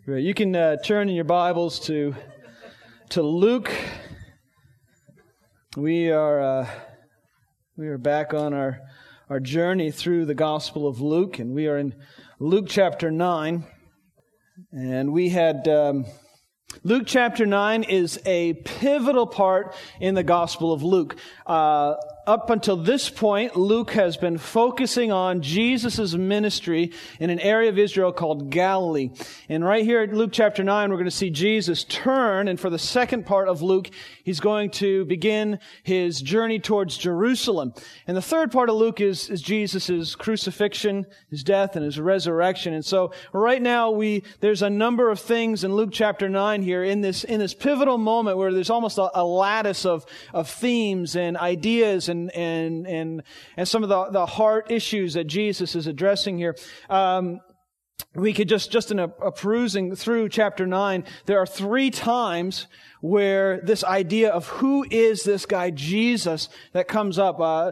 Great. You can turn in your Bibles to Luke. We are back on our journey through the Gospel of Luke, and we are in Luke chapter 9. And we had Luke chapter 9 is a pivotal part in the Gospel of Luke. Up until this point, Luke has been focusing on Jesus' ministry in an area of Israel called Galilee. And right here at Luke chapter 9, we're going to see Jesus turn, and for the second part of Luke, he's going to begin his journey towards Jerusalem. And the third part of Luke is Jesus' crucifixion, his death, and his resurrection. And so right now, there's a number of things in Luke chapter 9 here in this pivotal moment where there's almost a lattice of themes and ideas and some of the heart issues that Jesus is addressing here. We could just in a perusing through chapter 9, there are 3 times where this idea of who is this guy Jesus that comes up.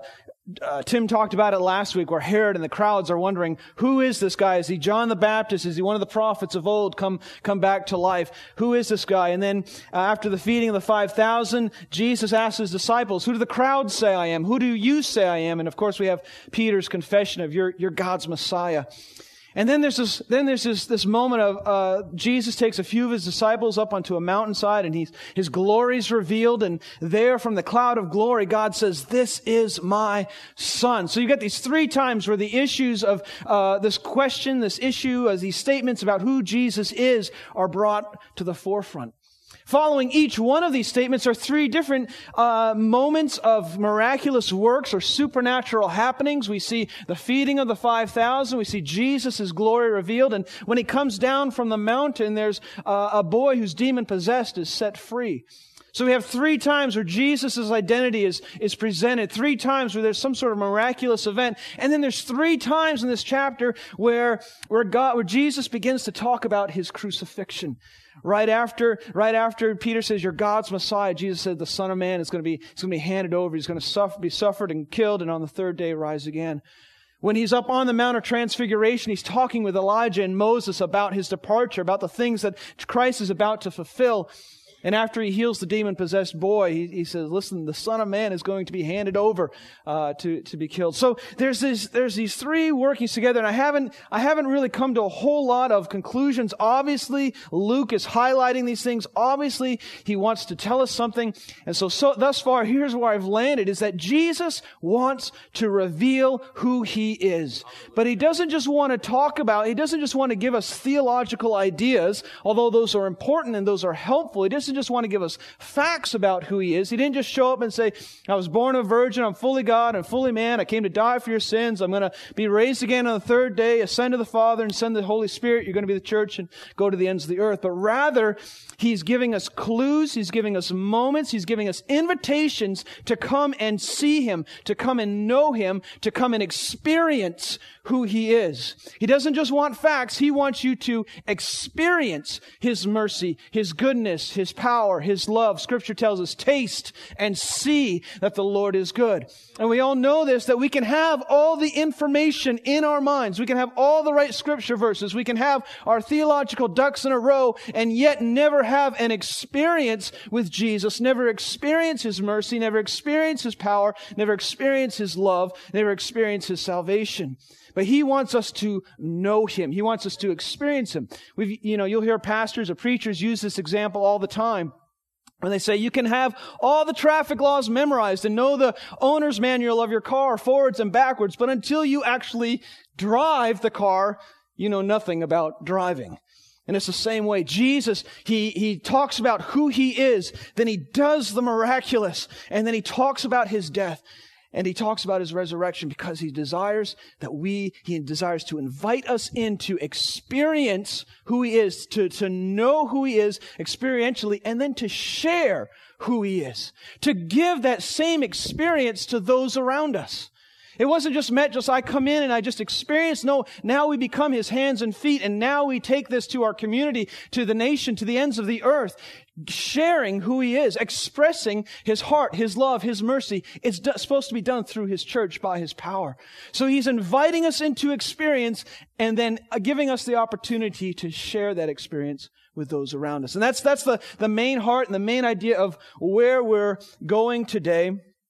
Tim talked about it last week where Herod and the crowds are wondering, who is this guy? Is he John the Baptist? Is he one of the prophets of old come back to life? Who is this guy? And then after the feeding of the 5,000, Jesus asks his disciples, who do the crowds say I am? Who do you say I am? And of course we have Peter's confession of you're God's Messiah. And then there's this moment of Jesus takes a few of his disciples up onto a mountainside, and his glory is revealed, and there from the cloud of glory, God says, "This is my Son." So you got these 3 times where the issues of this question, this issue, as these statements about who Jesus is, are brought to the forefront. Following each one of these statements are 3 different moments of miraculous works or supernatural happenings. We see the feeding of the 5,000. We see Jesus' glory revealed. And when he comes down from the mountain, there's a boy who's demon-possessed is set free. So we have 3 times where Jesus' identity is presented, 3 times where there's some sort of miraculous event, and then there's 3 times in this chapter where Jesus begins to talk about his crucifixion. Right after Peter says, "You're God's Messiah," Jesus said, "The Son of Man is going to be handed over. He's going to be suffered and killed, and on the 3rd day rise again." When he's up on the Mount of Transfiguration, he's talking with Elijah and Moses about his departure, about the things that Christ is about to fulfill. And after he heals the demon-possessed boy, he says, "Listen, the Son of Man is going to be handed over to be killed." So there's these 3 working together, and I haven't really come to a whole lot of conclusions. Obviously, Luke is highlighting these things. Obviously, he wants to tell us something. And so thus far, here's where I've landed, is that Jesus wants to reveal who he is. But he doesn't just want to give us theological ideas, although those are important and those are helpful. He doesn't just want to give us facts about who he is. He didn't just show up and say, "I was born of a virgin, I'm fully God and fully man, I came to die for your sins, I'm going to be raised again on the 3rd day, ascend to the Father and send the Holy Spirit, you're going to be the church and go to the ends of the earth." But rather, he's giving us clues, he's giving us moments, he's giving us invitations to come and see him, to come and know him, to come and experience who he is. He doesn't just want facts, he wants you to experience his mercy, his goodness, his power, his love. Scripture tells us, "Taste and see that the Lord is good." And we all know this, that we can have all the information in our minds. We can have all the right scripture verses. We can have our theological ducks in a row and yet never have an experience with Jesus, never experience his mercy, never experience his power, never experience his love, never experience his salvation. But he wants us to know him. He wants us to experience him. You'll hear pastors or preachers use this example all the time when they say you can have all the traffic laws memorized and know the owner's manual of your car forwards and backwards, but until you actually drive the car, you know nothing about driving. And it's the same way. Jesus, he talks about who he is, then he does the miraculous, and then he talks about his death. And he talks about his resurrection because he desires to invite us in to experience who he is, to know who he is experientially, and then to share who he is, to give that same experience to those around us. It wasn't just I come in and I just experience. No, now we become His hands and feet, and now we take this to our community, to the nation, to the ends of the earth, sharing who He is, expressing His heart, His love, His mercy. It's supposed to be done through His church by His power. So He's inviting us into experience and then giving us the opportunity to share that experience with those around us. And that's the main heart and the main idea of where we're going today.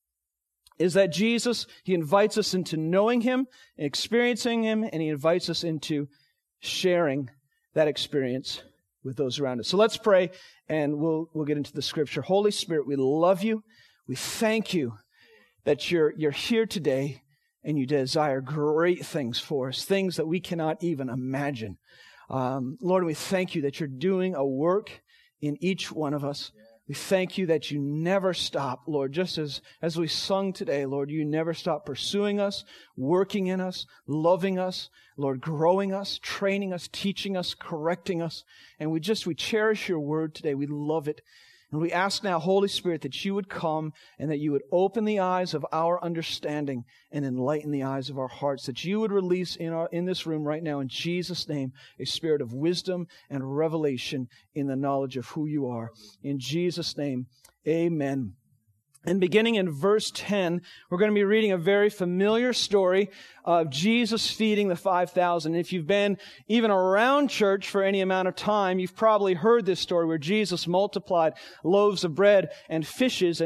Is that Jesus, He invites us into knowing Him, experiencing Him, and He invites us into sharing that experience with those around us. So let's pray, and we'll get into the Scripture. Holy Spirit, we love You. We thank You that you're here today, and You desire great things for us, things that we cannot even imagine. Lord, we thank You that You're doing a work in each one of us. We thank You that You never stop, Lord, just as we sung today, Lord, You never stop pursuing us, working in us, loving us, Lord, growing us, training us, teaching us, correcting us. And we cherish Your word today. We love it. And we ask now, Holy Spirit, that You would come and that You would open the eyes of our understanding and enlighten the eyes of our hearts, that You would release in this room right now, in Jesus' name, a spirit of wisdom and revelation in the knowledge of who You are. In Jesus' name, amen. And beginning in verse 10, we're going to be reading a very familiar story of Jesus feeding the 5,000. If you've been even around church for any amount of time, you've probably heard this story where Jesus multiplied loaves of bread and fishes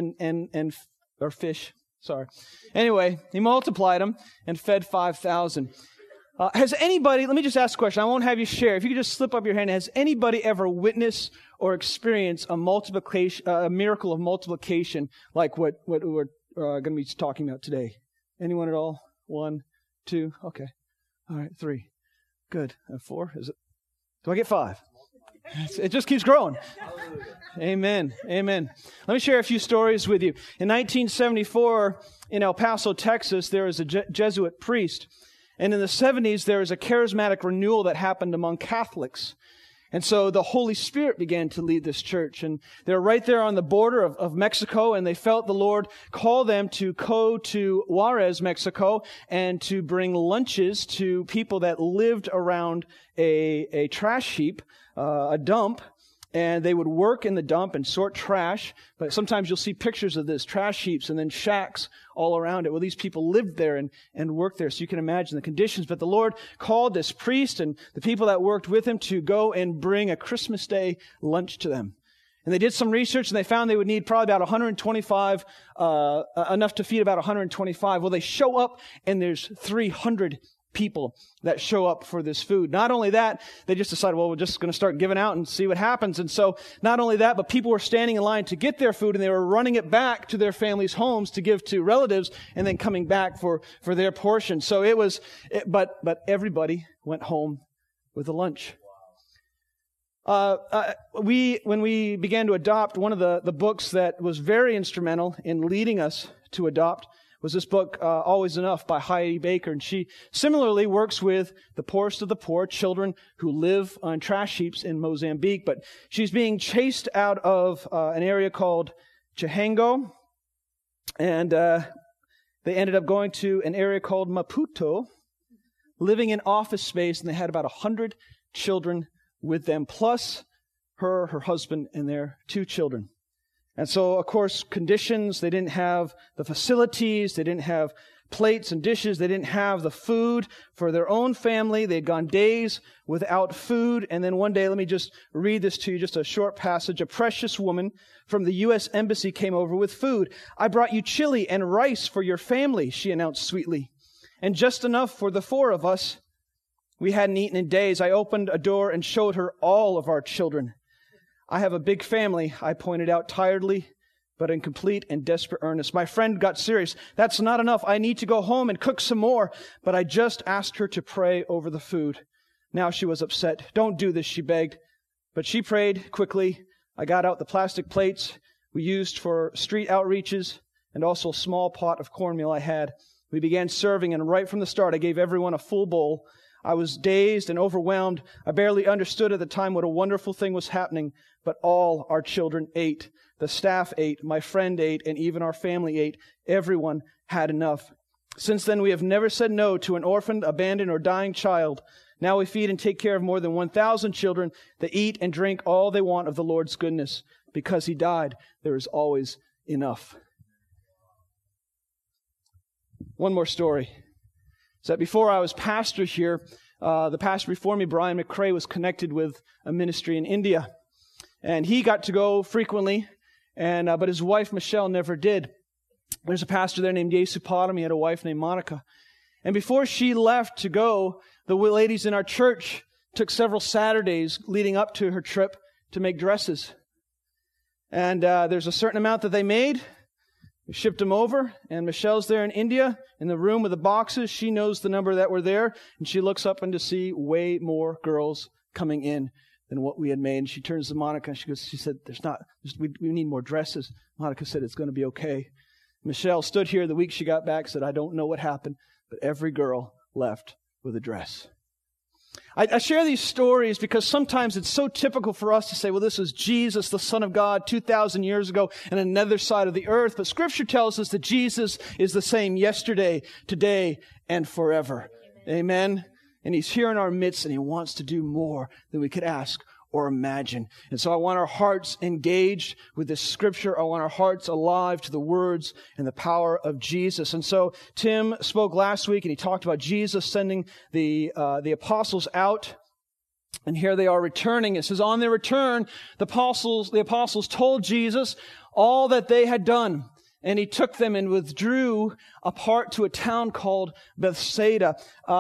or fish. Sorry. Anyway, He multiplied them and fed 5,000. Has anybody, let me just ask a question. I won't have you share. If you could just slip up your hand. Has anybody ever witnessed or experienced a miracle of multiplication like what we're going to be talking about today? Anyone at all? 1, 2, okay. All right, 3. Good. 4, is it? Do I get 5? It just keeps growing. Amen. Amen. Let me share a few stories with you. In 1974, in El Paso, Texas, there was a Jesuit priest. And in the 70s, there was a charismatic renewal that happened among Catholics. And so the Holy Spirit began to lead this church. And they're right there on the border of Mexico, and they felt the Lord call them to go to Juarez, Mexico, and to bring lunches to people that lived around a trash heap, a dump. And they would work in the dump and sort trash. But sometimes you'll see pictures of this, trash heaps and then shacks all around it. Well, these people lived there and worked there, so you can imagine the conditions. But the Lord called this priest and the people that worked with him to go and bring a Christmas Day lunch to them. And they did some research, and they found they would need probably about 125, enough to feed about 125. Well, they show up, and there's 300 people that show up for this food. Not only that, they just decided, well, we're just going to start giving out and see what happens. And so not only that, but people were standing in line to get their food, and they were running it back to their families' homes to give to relatives, and then coming back for their portion. So but everybody went home with a lunch. When we began to adopt, one of the books that was very instrumental in leading us to adopt was this book, Always Enough, by Heidi Baker. And she similarly works with the poorest of the poor, children who live on trash heaps in Mozambique. But she's being chased out of an area called Chihango. And they ended up going to an area called Maputo, living in office space. And they had about 100 children with them, plus her husband, and their 2 children. And so, of course, conditions, they didn't have the facilities, they didn't have plates and dishes, they didn't have the food for their own family. They'd gone days without food. And then one day, let me just read this to you, just a short passage. A precious woman from the U.S. Embassy came over with food. "I brought you chili and rice for your family," she announced sweetly, "and just enough for the 4 of us. We hadn't eaten in days. I opened a door and showed her all of our children. I have a big family," I pointed out tiredly, but in complete and desperate earnest. My friend got serious. "That's not enough. I need to go home and cook some more." But I just asked her to pray over the food. Now she was upset. "Don't do this," she begged. But she prayed quickly. I got out the plastic plates we used for street outreaches and also a small pot of cornmeal I had. We began serving, and right from the start, I gave everyone a full bowl. I was dazed and overwhelmed. I barely understood at the time what a wonderful thing was happening, but all our children ate. The staff ate, my friend ate, and even our family ate. Everyone had enough. Since then, we have never said no to an orphaned, abandoned, or dying child. Now we feed and take care of more than 1,000 children that eat and drink all they want of the Lord's goodness. Because He died, there is always enough. One more story. Is that before I was pastor here, the pastor before me, Brian McCrae, was connected with a ministry in India. And he got to go frequently, but his wife, Michelle, never did. There's a pastor there named Yesu Padam. He had a wife named Monica. And before she left to go, the ladies in our church took several Saturdays leading up to her trip to make dresses. And there's a certain amount that they made. We shipped them over, and Michelle's there in India in the room with the boxes. She knows the number that were there, and she looks up and to see way more girls coming in than what we had made. And she turns to Monica and she said, we need more dresses. Monica said, it's going to be okay. Michelle stood here the week she got back, said, I don't know what happened, but every girl left with a dress. I share these stories because sometimes it's so typical for us to say, well, this is Jesus, the Son of God, 2,000 years ago on another side of the earth. But Scripture tells us that Jesus is the same yesterday, today, and forever. Amen? And He's here in our midst, and He wants to do more than we could ask or imagine. And so I want our hearts engaged with this Scripture. I want our hearts alive to the words and the power of Jesus. And so Tim spoke last week, and he talked about Jesus sending the apostles out. And here they are returning. It says, on their return, the apostles told Jesus all that they had done. And He took them and withdrew apart to a town called Bethsaida.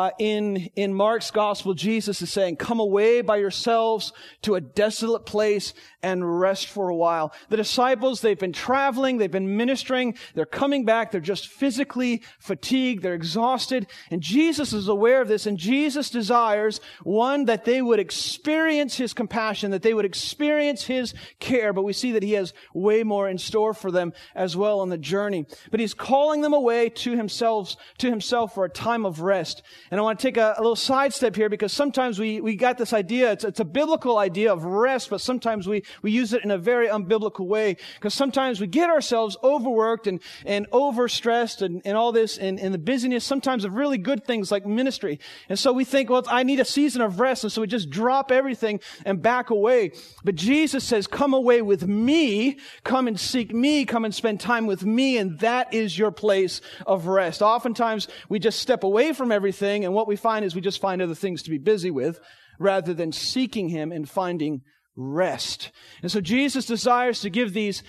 In Mark's gospel, Jesus is saying, come away by yourselves to a desolate place and rest for a while. The disciples, they've been traveling, they've been ministering, they're coming back, they're just physically fatigued, they're exhausted. And Jesus is aware of this, and Jesus desires, one, that they would experience His compassion, that they would experience His care. But we see that He has way more in store for them as well on the journey. But He's calling them away to Himself for a time of rest. And I want to take a little sidestep here, because sometimes we got this idea, it's a biblical idea of rest, but sometimes we use it in a very unbiblical way, because sometimes we get ourselves overworked and overstressed and all this in the busyness, sometimes of really good things like ministry. And so we think, well, I need a season of rest, and so we just drop everything and back away. But Jesus says, come away with me, come and seek me, come and spend time with me, and that is your place of rest. Oftentimes, we just step away from everything, and what we find is we just find other things to be busy with, rather than seeking Him and finding rest. And so Jesus desires to give these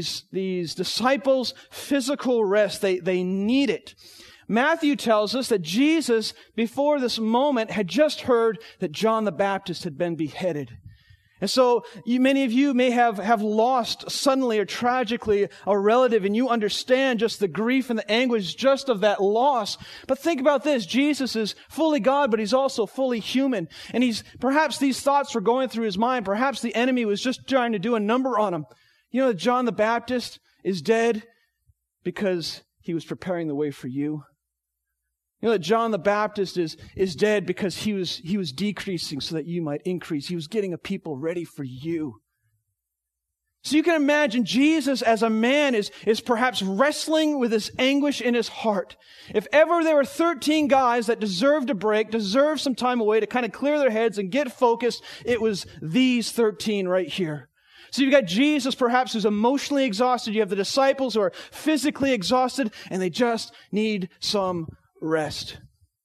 disciples physical rest. They need it. Matthew tells us that Jesus, before this moment, had just heard that John the Baptist had been beheaded. And so many of you may have lost suddenly or tragically a relative, and you understand just the grief and the anguish just of that loss. But think about this. Jesus is fully God, but He's also fully human. And perhaps these thoughts were going through His mind. Perhaps the enemy was just trying to do a number on Him. You know that John the Baptist is dead because he was preparing the way for you. You know that John the Baptist is dead because he was decreasing so that you might increase. He was getting a people ready for you. So you can imagine Jesus as a man is perhaps wrestling with this anguish in his heart. If ever there were 13 guys that deserved a break, deserved some time away to kind of clear their heads and get focused, it was these 13 right here. So you've got Jesus perhaps who's emotionally exhausted. You have the disciples who are physically exhausted, and they just need some rest.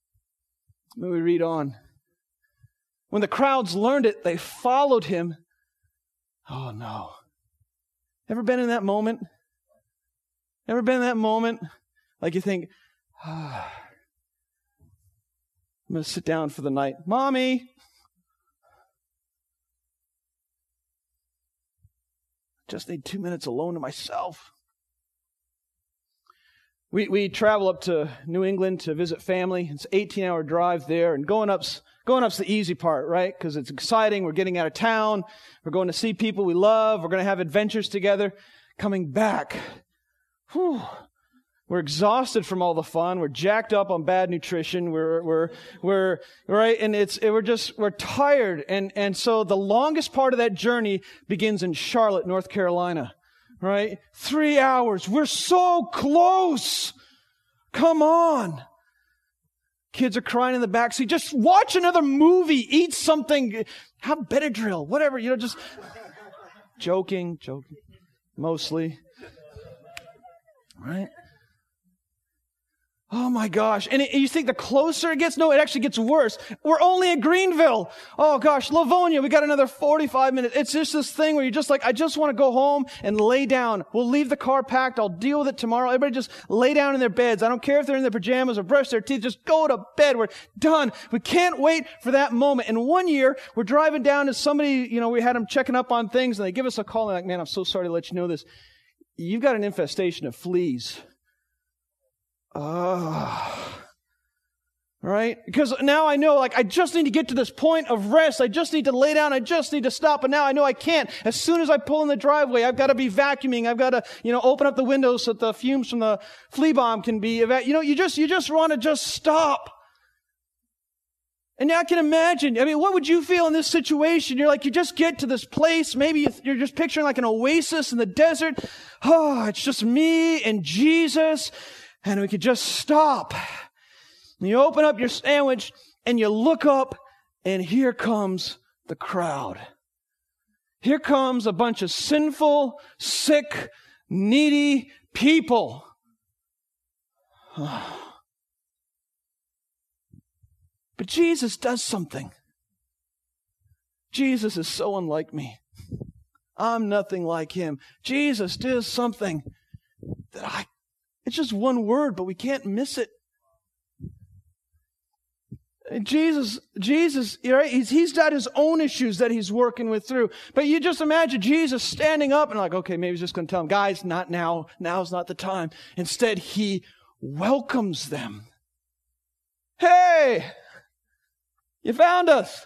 May we read on. When the crowds learned it, they followed Him. Oh no. Ever been in that moment? Ever been in that moment? Like you think, I'm going to sit down for the night. Mommy! Just need 2 minutes alone to myself. We travel up to New England to visit family. It's an 18-hour drive there, and going up's the easy part, right? Because it's exciting. We're getting out of town. We're going to see people we love. We're going to have adventures together. Coming back, we're exhausted from all the fun. We're jacked up on bad nutrition. We're right, and we're tired. And so the longest part of that journey begins in Charlotte, North Carolina. Right? 3 hours. We're so close. Come on. Kids are crying in the backseat. Just watch another movie. Eat something. Have Benadryl. Whatever. Just joking. Mostly. Right? Oh my gosh. And you think the closer it gets? No, it actually gets worse. We're only at Greenville. Oh gosh, Livonia, we got another 45 minutes. It's just this thing where you're just like, I just want to go home and lay down. We'll leave the car packed. I'll deal with it tomorrow. Everybody just lay down in their beds. I don't care if they're in their pajamas or brush their teeth. Just go to bed. We're done. We can't wait for that moment. And one year, we're driving down to somebody, we had them checking up on things and they give us a call and like, man, I'm so sorry to let you know this. You've got an infestation of fleas. Right? Because now I know, I just need to get to this point of rest. I just need to lay down. I just need to stop. But now I know I can't. As soon as I pull in the driveway, I've got to be vacuuming. I've got to, open up the windows so that the fumes from the flea bomb can be, you just want to just stop. And now I can imagine, what would you feel in this situation? You're like, you just get to this place. Maybe you're just picturing like an oasis in the desert. Oh, it's just me and Jesus. And we could just stop. And you open up your sandwich and you look up and here comes the crowd. Here comes a bunch of sinful, sick, needy people. But Jesus does something. Jesus is so unlike me. I'm nothing like him. Jesus does something that it's just one word, but we can't miss it. Jesus, right? He's got his own issues that he's working with through. But you just imagine Jesus standing up and like, okay, maybe he's just going to tell them, guys, not now. Now's not the time. Instead, he welcomes them. Hey, you found us.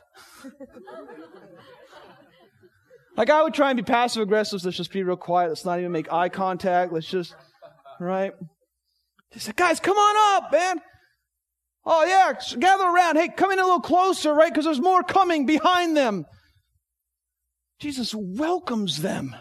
Like I would try and be passive aggressive. Let's just be real quiet. Let's not even make eye contact. Let's just, right? He said, guys, come on up, man. Oh, yeah, gather around. Hey, come in a little closer, right? Because there's more coming behind them. Jesus welcomes them.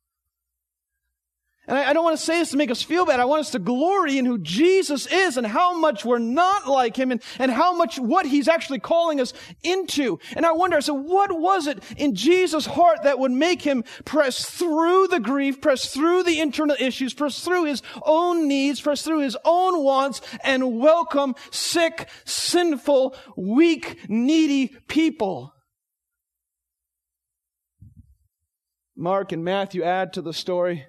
And I don't want to say this to make us feel bad. I want us to glory in who Jesus is and how much we're not like him and how much what he's actually calling us into. And I wonder, what was it in Jesus' heart that would make him press through the grief, press through the internal issues, press through his own needs, press through his own wants, and welcome sick, sinful, weak, needy people? Mark and Matthew add to the story.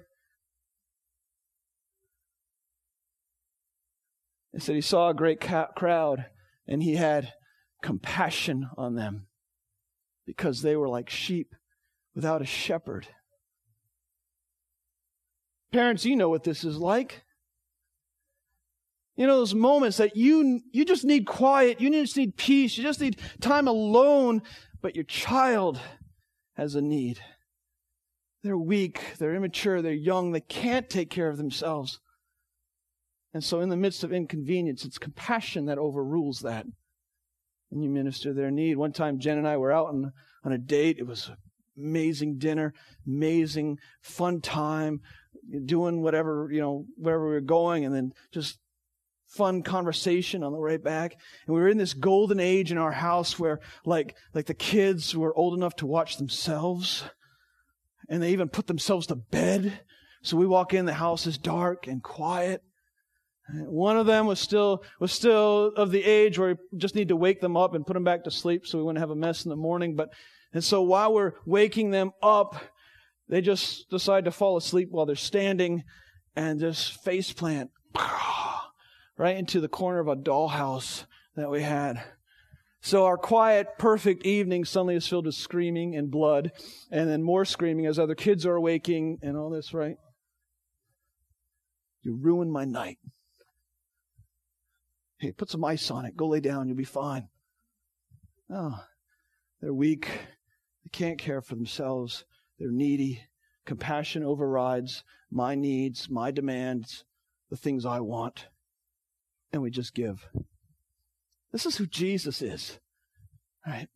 It said he saw a great crowd and he had compassion on them because they were like sheep without a shepherd. Parents, you know what this is like. Those moments that you just need quiet, you just need peace, you just need time alone, but your child has a need. They're weak, they're immature, they're young, they can't take care of themselves. And so in the midst of inconvenience, it's compassion that overrules that. And you minister their need. One time, Jen and I were out on a date. It was an amazing dinner, amazing, fun time, doing whatever, wherever we were going, and then just fun conversation on the way back. And we were in this golden age in our house where like the kids were old enough to watch themselves, and they even put themselves to bed. So we walk in, the house is dark and quiet. One of them was still of the age where we just need to wake them up and put them back to sleep so we wouldn't have a mess in the morning. And so while we're waking them up, they just decide to fall asleep while they're standing and just face plant right into the corner of a dollhouse that we had. So our quiet, perfect evening suddenly is filled with screaming and blood, and then more screaming as other kids are waking and all this, right? You ruined my night. Hey, put some ice on it. Go lay down. You'll be fine. Oh, they're weak. They can't care for themselves. They're needy. Compassion overrides my needs, my demands, the things I want. And we just give. This is who Jesus is. Right?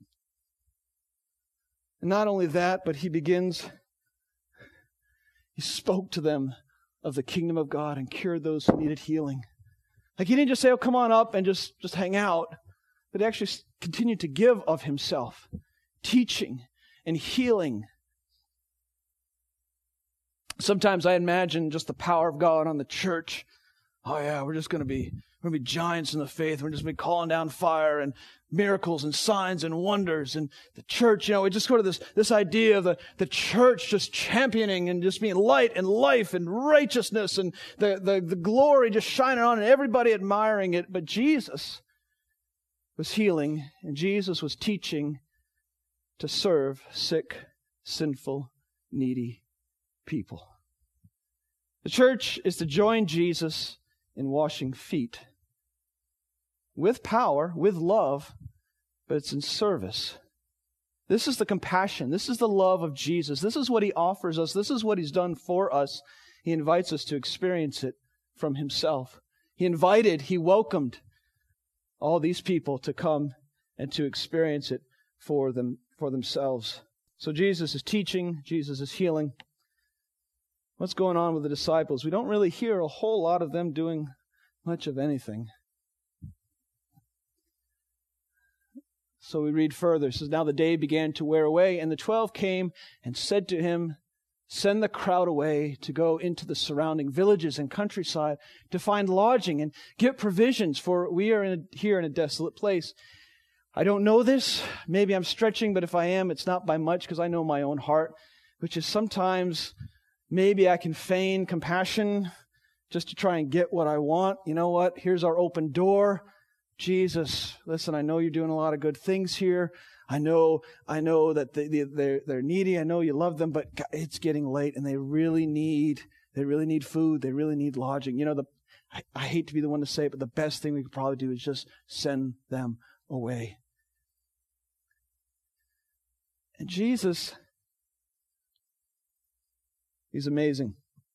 And not only that, but he spoke to them of the kingdom of God and cured those who needed healing. Like he didn't just say, oh, come on up and just hang out, but he actually continued to give of himself, teaching and healing. Sometimes I imagine just the power of God on the church. Oh yeah, we're going to be giants in the faith. We're just going to be calling down fire and miracles and signs and wonders. And the church, we just go to this idea of the church just championing and just being light and life and righteousness and the glory just shining on and everybody admiring it. But Jesus was healing and Jesus was teaching to serve sick, sinful, needy people. The church is to join Jesus in washing feet with power, with love, but it's in service. This is the compassion. This is the love of Jesus. This is what He offers us. This is what He's done for us. He invites us to experience it from Himself. He welcomed all these people to come and to experience it for themselves. So Jesus is teaching. Jesus is healing. What's going on with the disciples? We don't really hear a whole lot of them doing much of anything. So we read further. It says, now the day began to wear away, and the 12 came and said to him, send the crowd away to go into the surrounding villages and countryside to find lodging and get provisions, for we are here in a desolate place. I don't know this. Maybe I'm stretching, but if I am, it's not by much, because I know my own heart, which is sometimes maybe I can feign compassion just to try and get what I want. You know what? Here's our open door. Jesus, listen, I know you're doing a lot of good things here. I know that they're needy. I know you love them, but it's getting late and they really need food. They really need lodging. I hate to be the one to say it, but the best thing we could probably do is just send them away. And Jesus, He's amazing.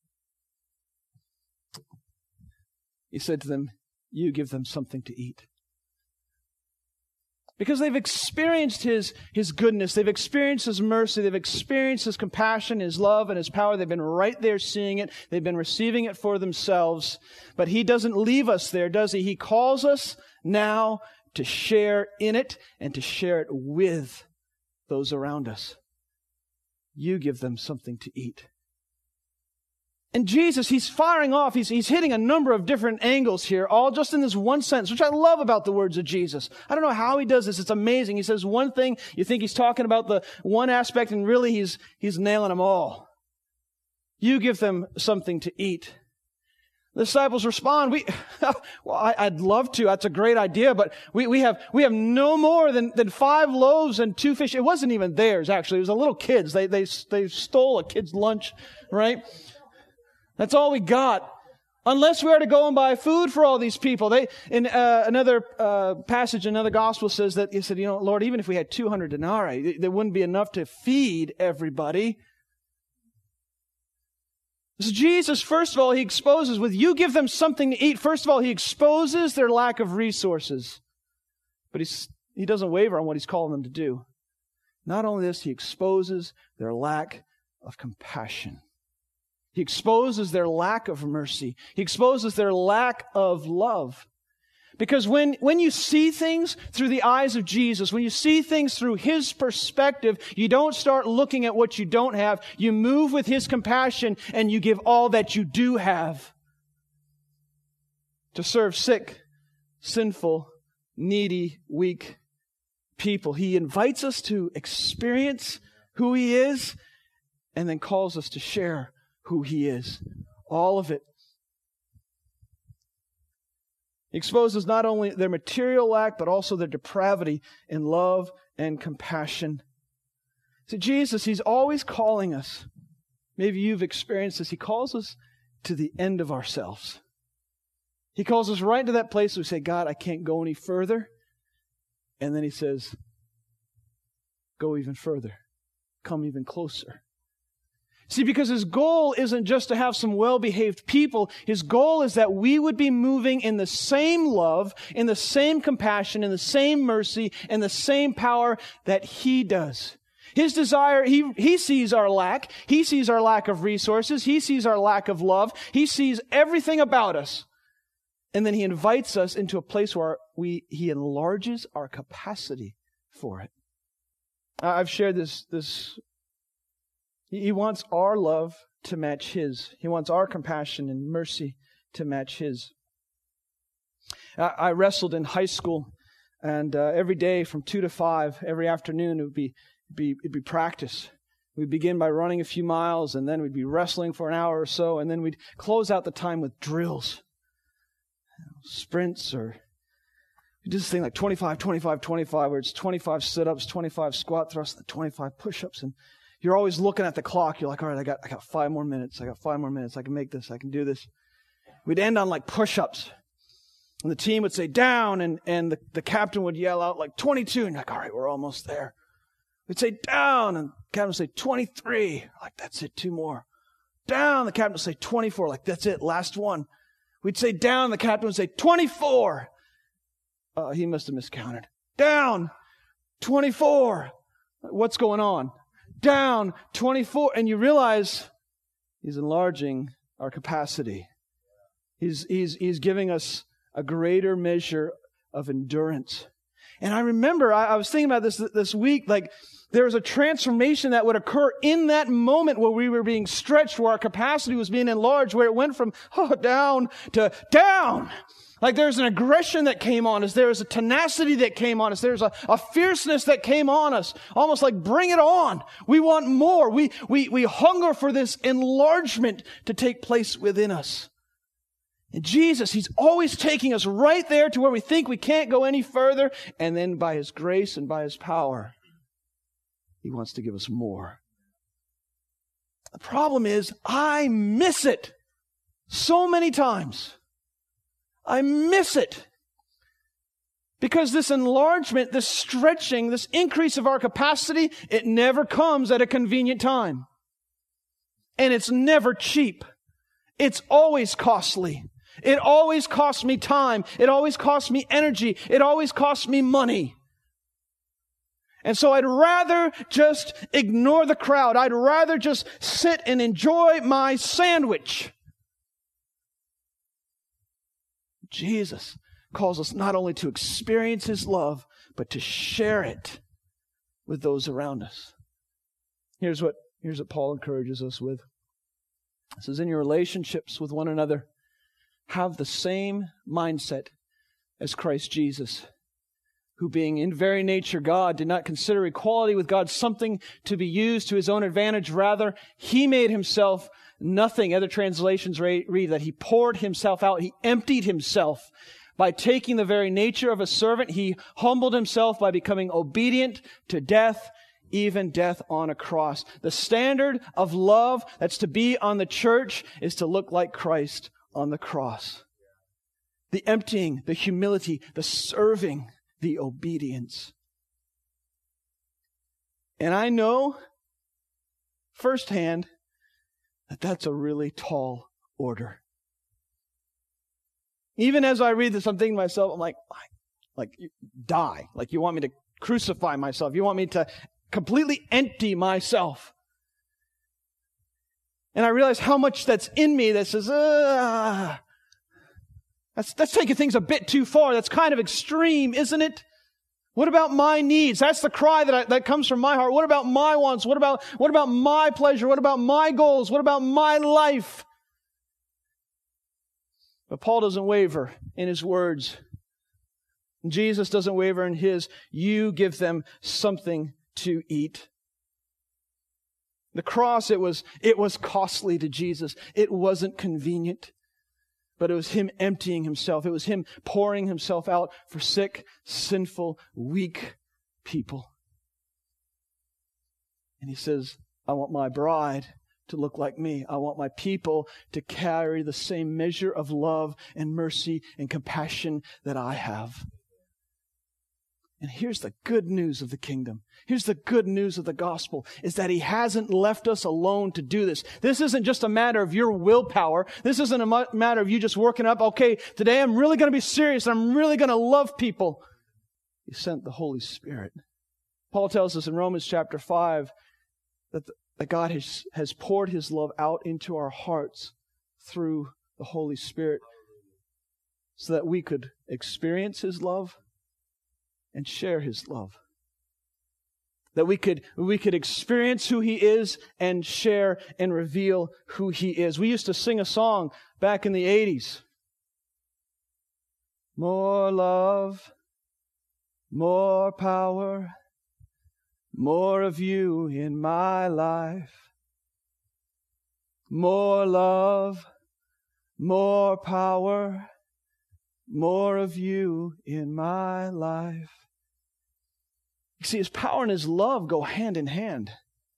He said to them, you give them something to eat. Because they've experienced His goodness. They've experienced His mercy. They've experienced His compassion, His love, and His power. They've been right there seeing it. They've been receiving it for themselves. But He doesn't leave us there, does He? He calls us now to share in it and to share it with those around us. You give them something to eat. And Jesus, He's firing off. He's hitting a number of different angles here, all just in this one sentence, which I love about the words of Jesus. I don't know how He does this. It's amazing. He says one thing, you think He's talking about the one aspect, and really He's nailing them all. You give them something to eat. The disciples respond, I'd love to. That's a great idea, but we have no more than 5 loaves and 2 fish. It wasn't even theirs, actually. It was a little kid's. They stole a kid's lunch, right? That's all we got. Unless we are to go and buy food for all these people. In another passage, another gospel says that He said, Lord, even if we had 200 denarii, there wouldn't be enough to feed everybody. So Jesus, first of all, He exposes with, you give them something to eat. First of all, He exposes their lack of resources. But He doesn't waver on what He's calling them to do. Not only this, He exposes their lack of compassion. He exposes their lack of mercy. He exposes their lack of love. Because when you see things through the eyes of Jesus, when you see things through His perspective, you don't start looking at what you don't have. You move with His compassion and you give all that you do have to serve sick, sinful, needy, weak people. He invites us to experience who He is and then calls us to share who He is. All of it. He exposes not only their material lack, but also their depravity in love and compassion. See, Jesus, He's always calling us. Maybe you've experienced this. He calls us to the end of ourselves. He calls us right to that place where we say, God, I can't go any further. And then He says, go even further. Come even closer. See, because His goal isn't just to have some well-behaved people. His goal is that we would be moving in the same love, in the same compassion, in the same mercy, in the same power that He does. His desire, He sees our lack. He sees our lack of resources. He sees our lack of love. He sees everything about us. And then He invites us into a place where He enlarges our capacity for it. I've shared this. He wants our love to match His. He wants our compassion and mercy to match His. I wrestled in high school, and every day from 2 to 5, every afternoon, it'd be practice. We'd begin by running a few miles, and then we'd be wrestling for an hour or so, and then we'd close out the time with drills, sprints, or we did this thing like 25, 25, 25, where it's 25 sit-ups, 25 squat thrusts, and 25 push-ups, and you're always looking at the clock. You're like, all right, I got 5 more minutes. I got 5 more minutes. I can make this. I can do this. We'd end on like push-ups. And the team would say down, and the captain would yell out like 22. And you're like, all right, we're almost there. We'd say down, and the captain would say 23. Like, that's it, 2 more. Down, the captain would say 24. Like, that's it, last one. We'd say down, the captain would say 24. He must have miscounted. Down, 24. What's going on? Down, 24. And you realize He's enlarging our capacity. He's giving us a greater measure of endurance. And I remember, I was thinking about this week, like there was a transformation that would occur in that moment where we were being stretched, where our capacity was being enlarged, where it went from down to down. Like there's an aggression that came on us. There was a tenacity that came on us. There's a fierceness that came on us. Almost like, bring it on. We want more. We hunger for this enlargement to take place within us. And Jesus, He's always taking us right there to where we think we can't go any further. And then by His grace and by His power, He wants to give us more. The problem is, I miss it so many times. I miss it. Because this enlargement, this stretching, this increase of our capacity, it never comes at a convenient time. And it's never cheap. It's always costly. It always costs me time. It always costs me energy. It always costs me money. And so I'd rather just ignore the crowd. I'd rather just sit and enjoy my sandwich. Jesus calls us not only to experience His love, but to share it with those around us. Here's what Paul encourages us with. It says, in your relationships with one another, have the same mindset as Christ Jesus, who being in very nature God, did not consider equality with God something to be used to His own advantage. Rather, He made Himself nothing. Other translations read that He poured Himself out. He emptied Himself. By taking the very nature of a servant, He humbled Himself by becoming obedient to death, even death on a cross. The standard of love that's to be on the church is to look like Christ on the cross. The emptying, the humility, the serving, the obedience. And I know firsthand that that's a really tall order. Even as I read this, I'm thinking to myself, I'm like die. Like you want me to crucify myself. You want me to completely empty myself. And I realize how much that's in me that says, that's taking things a bit too far. That's kind of extreme, isn't it? What about my needs? That's the cry that comes from my heart. What about my wants? What about my pleasure? What about my goals? What about my life? But Paul doesn't waver in his words. Jesus doesn't waver in His. You give them something to eat. The cross, it was costly to Jesus. It wasn't convenient. But it was Him emptying Himself. It was Him pouring Himself out for sick, sinful, weak people. And He says, I want my bride to look like me. I want my people to carry the same measure of love and mercy and compassion that I have. And here's the good news of the kingdom. Here's the good news of the gospel, is that He hasn't left us alone to do this. This isn't just a matter of your willpower. This isn't a matter of you just working up, okay, today I'm really going to be serious and I'm really going to love people. He sent the Holy Spirit. Paul tells us in Romans chapter 5 that God has poured His love out into our hearts through the Holy Spirit. so that we could experience His love and share His love. That we could experience who He is and share and reveal who He is. We used to sing a song back in the 80s. More love, more power, more of you in my life. More love, more power, more of you in my life. You see, His power and His love go hand in hand.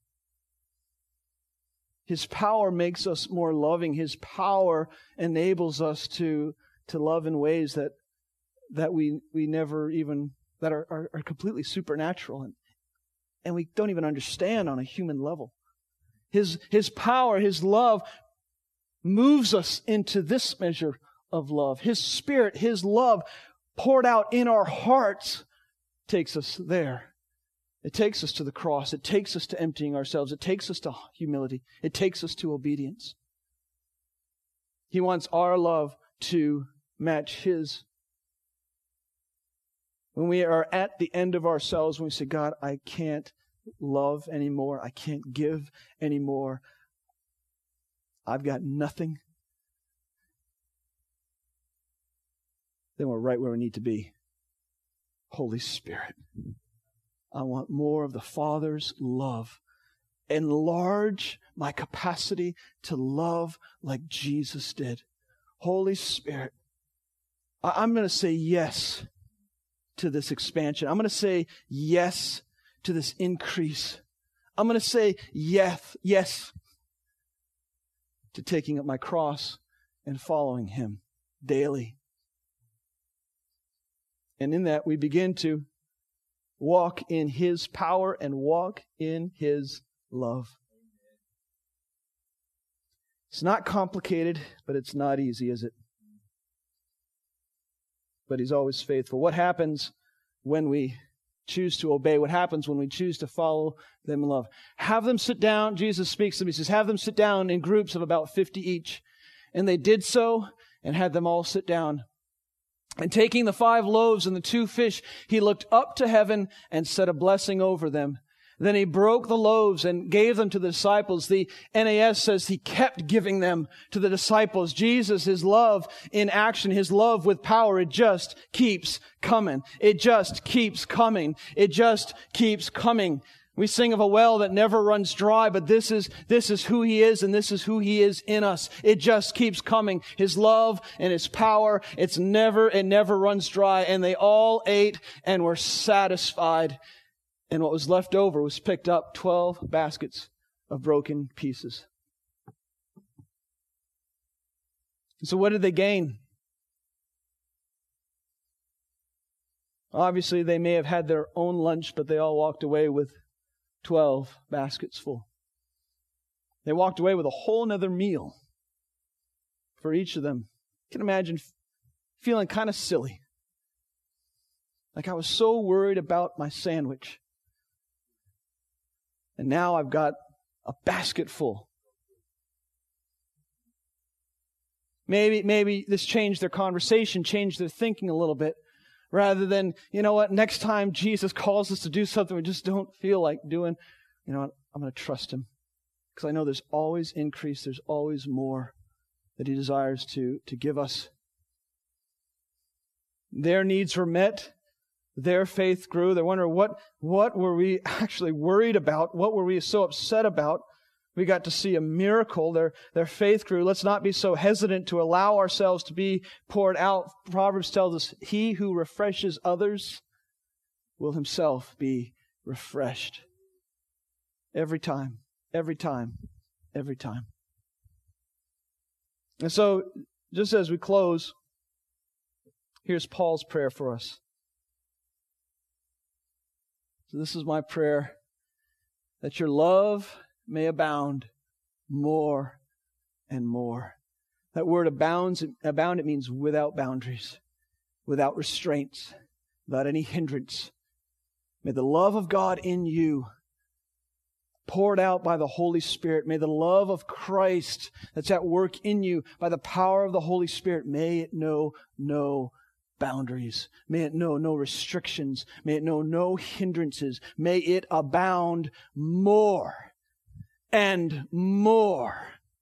His power makes us more loving. His power enables us to love in ways that we never even, that are completely supernatural and we don't even understand on a human level. His power, His love moves us into this measure of love. His Spirit, His love poured out in our hearts takes us there. It takes us to the cross. It takes us to emptying ourselves. It takes us to humility. It takes us to obedience. He wants our love to match His. When we are at the end of ourselves, when we say, God, I can't love anymore. I can't give anymore. I've got nothing. Then we're right where we need to be. Holy Spirit, I want more of the Father's love. Enlarge my capacity to love like Jesus did. Holy Spirit, I'm going to say yes to this expansion. I'm going to say yes to this increase. I'm going to say yes to taking up my cross and following Him daily. And in that, we begin to walk in His power and walk in His love. It's not complicated, but it's not easy, is it? But He's always faithful. What happens when we choose to obey? What happens when we choose to follow them in love? Have them sit down. Jesus speaks to them. He says, have them sit down in groups of about 50 each. And they did so and had them all sit down. And taking the 5 loaves and the 2 fish, He looked up to heaven and said a blessing over them. Then He broke the loaves and gave them to the disciples. The NAS says He kept giving them to the disciples. Jesus, His love in action, His love with power, it just keeps coming. It just keeps coming. It just keeps coming. We sing of a well that never runs dry, but this is who He is, and this is who He is in us. It just keeps coming. His love and His power, it never runs dry. And they all ate and were satisfied. And what was left over was picked up 12 baskets of broken pieces. So what did they gain? Obviously, they may have had their own lunch, but they all walked away with 12 baskets full. They walked away with a whole nother meal for each of them. You can imagine feeling kind of silly. Like I was so worried about my sandwich. And now I've got a basket full. Maybe this changed their conversation, changed their thinking a little bit. Rather than, you know what, next time Jesus calls us to do something we just don't feel like doing, you know what, I'm going to trust Him. Because I know there's always increase, there's always more that He desires to give us. Their needs were met. Their faith grew. They're wondering, what were we actually worried about? What were we so upset about? We got to see a miracle. Their faith grew. Let's not be so hesitant to allow ourselves to be poured out. Proverbs tells us, he who refreshes others will himself be refreshed. Every time, every time, every time. And so, just as we close, here's Paul's prayer for us. So this is my prayer, that your love may abound more and more. That word abound, it means without boundaries, without restraints, without any hindrance. May the love of God in you poured out by the Holy Spirit. May the love of Christ that's at work in you by the power of the Holy Spirit, may it know no boundaries. May it know no restrictions. May it know no hindrances. May it abound more and more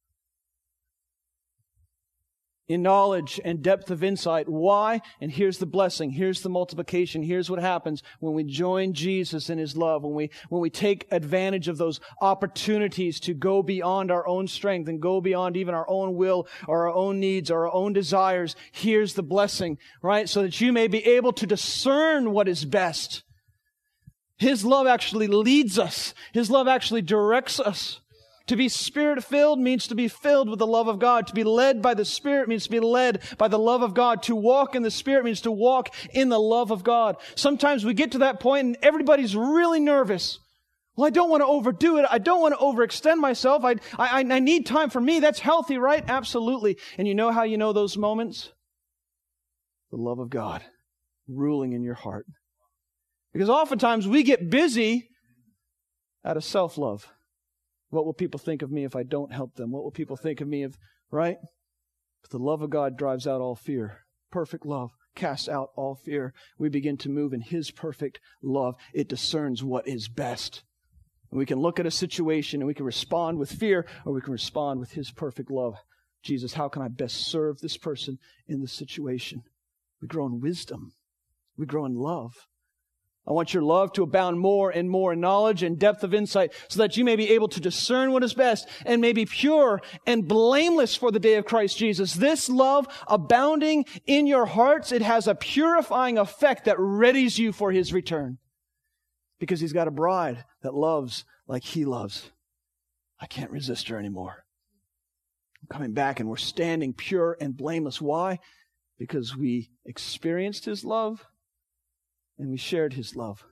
in knowledge and depth of insight. Why? And here's the blessing. Here's the multiplication. Here's what happens when we join Jesus in His love. When we take advantage of those opportunities to go beyond our own strength and go beyond even our own will or our own needs or our own desires. Here's the blessing, right? So that you may be able to discern what is best. His love actually leads us. His love actually directs us. To be Spirit-filled means to be filled with the love of God. To be led by the Spirit means to be led by the love of God. To walk in the Spirit means to walk in the love of God. Sometimes we get to that point and everybody's really nervous. Well, I don't want to overdo it. I don't want to overextend myself. I need time for me. That's healthy, right? Absolutely. And you know how you know those moments? The love of God ruling in your heart. Because oftentimes we get busy out of self-love. What will people think of me if I don't help them? What will people think of me if, right? But the love of God drives out all fear. Perfect love casts out all fear. We begin to move in His perfect love. It discerns what is best. And we can look at a situation and we can respond with fear, or we can respond with His perfect love. Jesus, how can I best serve this person in this situation? We grow in wisdom. We grow in love. I want your love to abound more and more in knowledge and depth of insight, so that you may be able to discern what is best and may be pure and blameless for the day of Christ Jesus. This love abounding in your hearts, it has a purifying effect that readies you for His return. Because He's got a bride that loves like He loves. I can't resist her anymore. I'm coming back and we're standing pure and blameless. Why? Because we experienced His love. And we shared His love.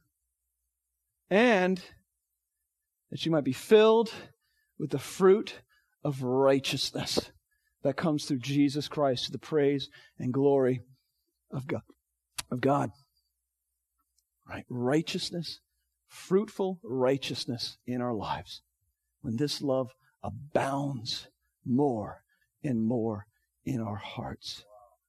And that you might be filled with the fruit of righteousness that comes through Jesus Christ to the praise and glory of God. Right? Righteousness, fruitful righteousness in our lives. When this love abounds more and more in our hearts.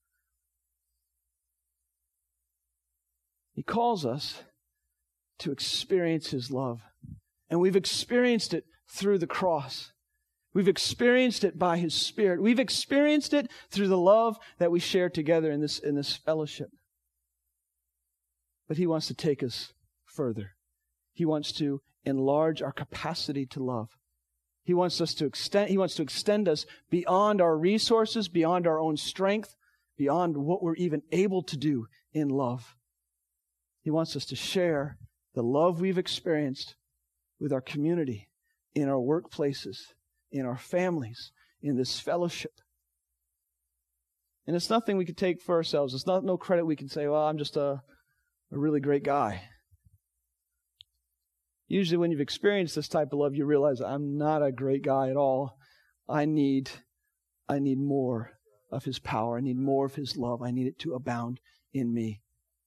He calls us to experience His love. And we've experienced it through the cross. We've experienced it by His Spirit. We've experienced it through the love that we share together in this fellowship. But He wants to take us further. He wants to enlarge our capacity to love. He wants to extend us beyond our resources, beyond our own strength, beyond what we're even able to do in love. He wants us to share the love we've experienced with our community, in our workplaces, in our families, in this fellowship. And it's nothing we can take for ourselves. It's no credit we can say, well, I'm just a really great guy. Usually when you've experienced this type of love, you realize I'm not a great guy at all. I need more of His power. I need more of His love. I need it to abound in me.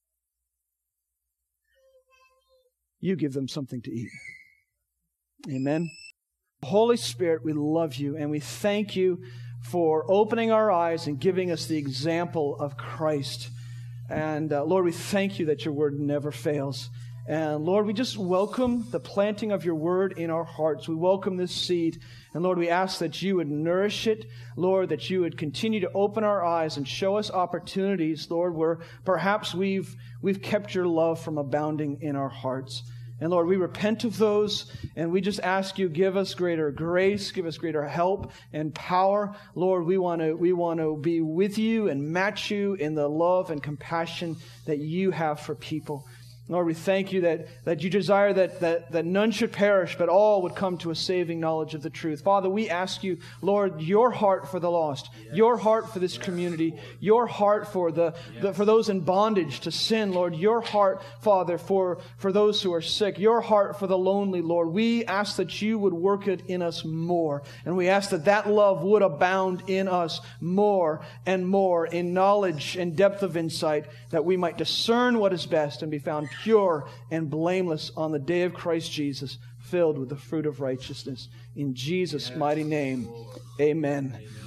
You give them something to eat. Amen. Holy Spirit, we love you and we thank you for opening our eyes and giving us the example of Christ. And Lord, we thank you that your word never fails. And Lord, we just welcome the planting of your word in our hearts. We welcome this seed. And Lord, we ask that you would nourish it. Lord, that you would continue to open our eyes and show us opportunities, Lord, where perhaps we've kept your love from abounding in our hearts. And Lord, we repent of those, and we just ask you, give us greater grace, give us greater help and power. Lord, we want to be with you and match you in the love and compassion that you have for people. Lord, we thank you that you desire that none should perish, but all would come to a saving knowledge of the truth. Father, we ask you, Lord, your heart for the lost, your heart for this community, your heart for for those in bondage to sin, Lord, your heart, Father, for those who are sick, your heart for the lonely, Lord. We ask that you would work it in us more, and we ask that love would abound in us more and more in knowledge and depth of insight, that we might discern what is best and be found pure and blameless on the day of Christ Jesus, filled with the fruit of righteousness. In Jesus' mighty name, amen.